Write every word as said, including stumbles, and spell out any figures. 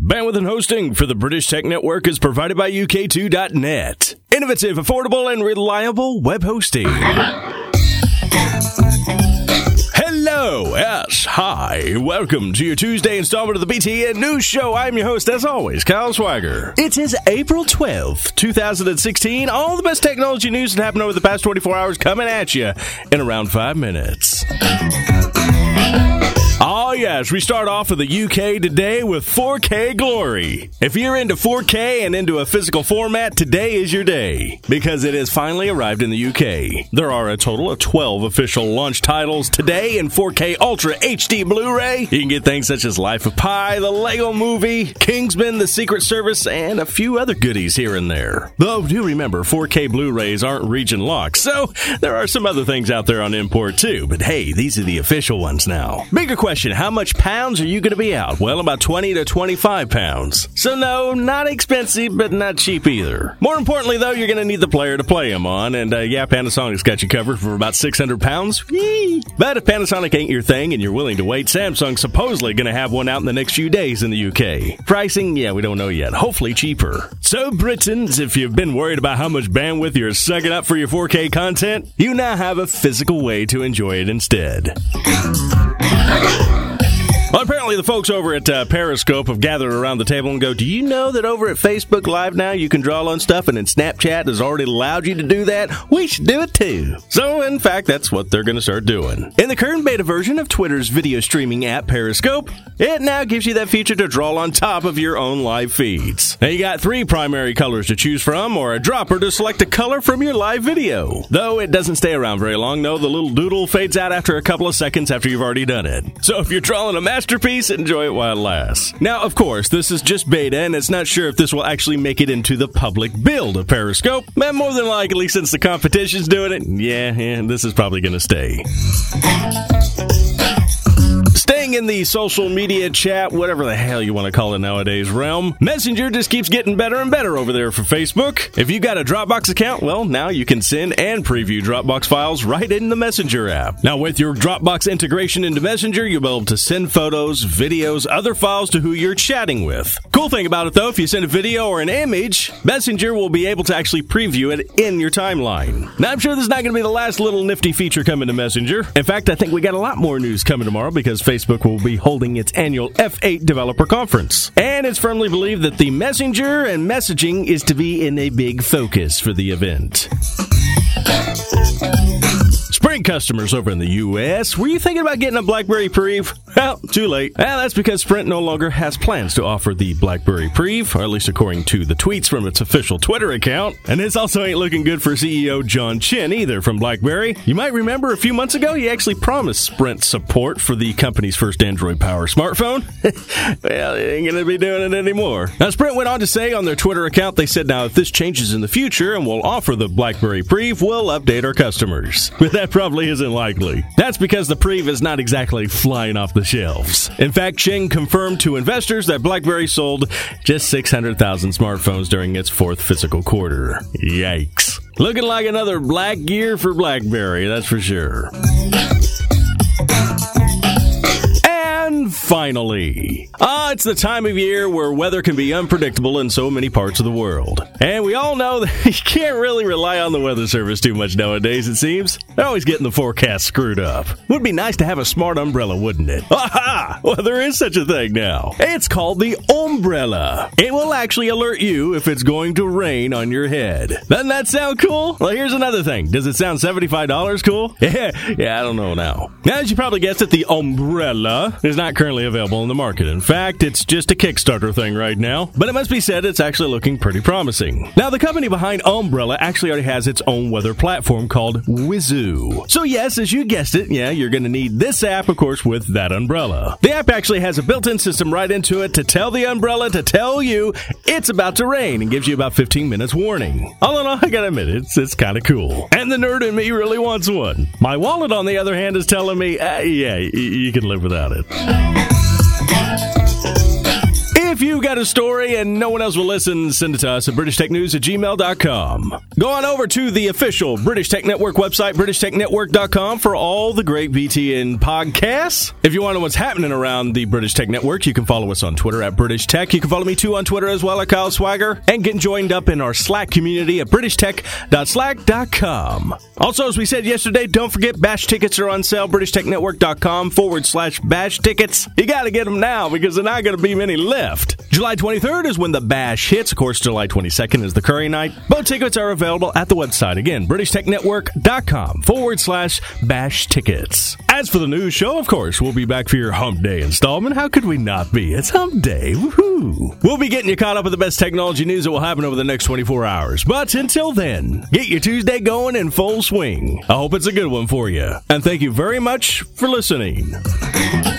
Bandwidth and hosting for the British Tech Network is provided by U K two dot net. Innovative, affordable, and reliable web hosting. Hello, yes, hi. Welcome to your Tuesday installment of the B T N News Show. I'm your host, as always, Kyle Swagger. It is April twelfth, twenty sixteen. All the best technology news that happened over the past twenty-four hours coming at you in around five minutes. Oh, yes, we start off with the U K today with four K glory. If you're into four K and into a physical format, today is your day, because it has finally arrived in the U K. There are a total of twelve official launch titles today in four K Ultra H D Blu-ray. You can get things such as Life of Pi, the Lego Movie, Kingsman, the Secret Service, and a few other goodies here and there. Though, do remember, four K Blu-rays aren't region locked, so there are some other things out there on import too. But hey, these are the official ones now. Bigger question. Question, how much pounds are you going to be out? Well, about twenty to twenty-five pounds. So no, not expensive, but not cheap either. More importantly, though, you're going to need the player to play them on, and uh, yeah, Panasonic's got you covered for about six hundred pounds. Yee! But if Panasonic ain't your thing and you're willing to wait, Samsung's supposedly going to have one out in the next few days in the U K. Pricing, yeah, we don't know yet. Hopefully cheaper. So, Britons, if you've been worried about how much bandwidth you're sucking up for your four K content, you now have a physical way to enjoy it instead. Well, apparently the folks over at uh, Periscope have gathered around the table and go, do you know that over at Facebook Live now you can draw on stuff, and then Snapchat has already allowed you to do that? We should do it too. So, in fact, that's what they're going to start doing. In the current beta version of Twitter's video streaming app, Periscope, it now gives you that feature to draw on top of your own live feeds. Now, you got three primary colors to choose from, or a dropper to select a color from your live video. Though it doesn't stay around very long. No, the little doodle fades out after a couple of seconds after you've already done it. So if you're drawing a masterpiece, enjoy it while it lasts. Now, of course, this is just beta, and it's not sure if this will actually make it into the public build of Periscope. But more than likely, since the competition's doing it, yeah, yeah, this is probably going to stay. Staying in the social media chat, whatever the hell you want to call it nowadays, realm, Messenger just keeps getting better and better over there for Facebook. If you've got a Dropbox account, well, now you can send and preview Dropbox files right in the Messenger app. Now, with your Dropbox integration into Messenger, you'll be able to send photos, videos, other files to who you're chatting with. Cool thing about it, though, if you send a video or an image, Messenger will be able to actually preview it in your timeline. Now, I'm sure this is not going to be the last little nifty feature coming to Messenger. In fact, I think we got a lot more news coming tomorrow, because Facebook will be holding its annual F eight developer conference. And it's firmly believed that the Messenger and messaging is to be in a big focus for the event. Sprint customers over in the U S, were you thinking about getting a BlackBerry Preve? Well, too late. Well, that's because Sprint no longer has plans to offer the BlackBerry Preve, or at least according to the tweets from its official Twitter account. And this also ain't looking good for C E O John Chen either from BlackBerry. You might remember a few months ago, he actually promised Sprint support for the company's first Android-powered smartphone. Well, they ain't going to be doing it anymore. Now, Sprint went on to say on their Twitter account, they said, now, if this changes in the future and we'll offer the BlackBerry Preve, we'll update our customers. But that probably isn't likely. That's because the Preve is not exactly flying off the shelves. In fact, Cheng confirmed to investors that BlackBerry sold just six hundred thousand smartphones during its fourth fiscal quarter. Yikes. Looking like another black year for BlackBerry, that's for sure. And finally, ah, it's the time of year where weather can be unpredictable in so many parts of the world. And we all know that you can't really rely on the Weather Service too much nowadays, it seems. They're always getting the forecast screwed up. Would be nice to have a smart umbrella, wouldn't it? Aha! Well, there is such a thing now. It's called the Umbrella. It will actually alert you if it's going to rain on your head. Doesn't that sound cool? Well, here's another thing. Does it sound seventy-five dollars cool? Yeah, yeah, I don't know now. Now, as you probably guessed it, the Umbrella is not currently available in the market. In fact, it's just a Kickstarter thing right now. But it must be said, it's actually looking pretty promising. Now, the company behind Umbrella actually already has its own weather platform called Wizoo. So yes, as you guessed it, yeah, you're going to need this app, of course, with that umbrella. The app actually has a built-in system right into it to tell the umbrella to tell you it's about to rain and gives you about fifteen minutes warning. All in all, I gotta admit, it's, it's kind of cool. And the nerd in me really wants one. My wallet, on the other hand, is telling me, uh, yeah, y- you can live without it. If If you got a story and no one else will listen, send it to us at british tech news at gmail dot com. Go on over to the official British Tech Network website, british tech network dot com, for all the great B T N podcasts. If you want to know what's happening around the British Tech Network, you can follow us on Twitter at British Tech. You can follow me too on Twitter as well at Kyle Swagger, and get joined up in our Slack community at british tech dot slack dot com. Also, as we said yesterday, don't forget Bash tickets are on sale, british tech network dot com forward slash Bash tickets. You got to get them now because there's not going to be many left. July twenty-third is when the Bash hits. Of course, July twenty-second is the Curry night. Both tickets are available at the website. Again, british tech network dot com forward slash Bash tickets. As for the news show, of course, we'll be back for your Hump Day installment. How could we not be? It's Hump Day. Woohoo! We'll be getting you caught up with the best technology news that will happen over the next twenty-four hours. But until then, get your Tuesday going in full swing. I hope it's a good one for you. And thank you very much for listening.